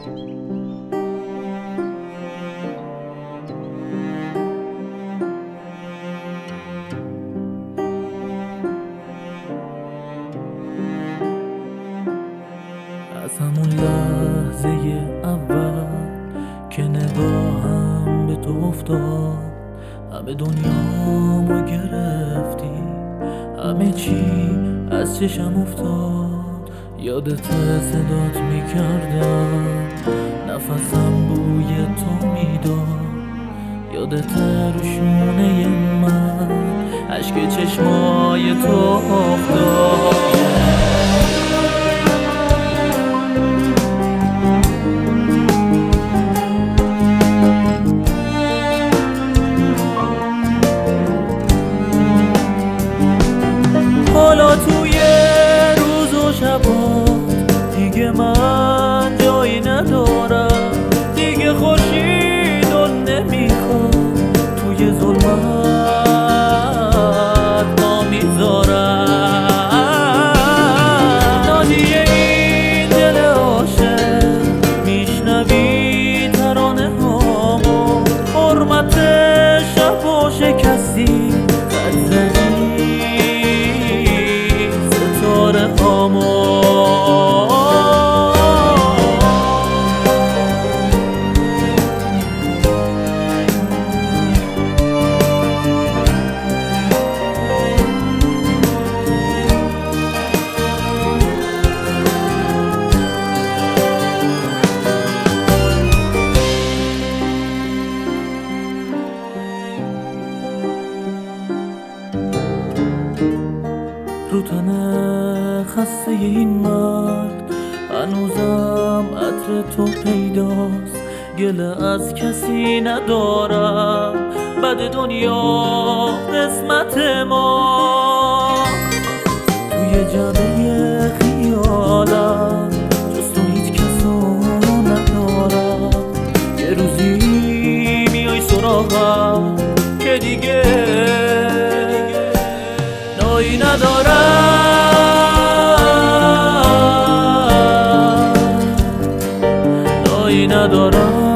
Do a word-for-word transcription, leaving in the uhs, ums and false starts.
از همون لحظه اول که نگاهم به تو افتاد، همه دنیامو گرفتی، همه چی از چشم افتاد. یادت صدات میکردم، نفسم بوی تو میداد، یادت رو شونه من اشک چشمای تو افتاد. حالا توی روز و شبات دیگه من جایی ندارم، دیگه خورشیدو نمیخواد، توی ظلمت پا میذارم. نادی این دل عاشق میشنوی ترانه هامو، حرمت شب و شکستی خط زدی رو تنه خسته این مرد هنوزم عطر تو پیداست، گله از کسی ندارم، بد دنیا قسمت ما. توی جبه خیالم جز تو هیچ کسو ندارم، یه روزی میای سراغم که دیگه نایی ندارم، نایی ندارم.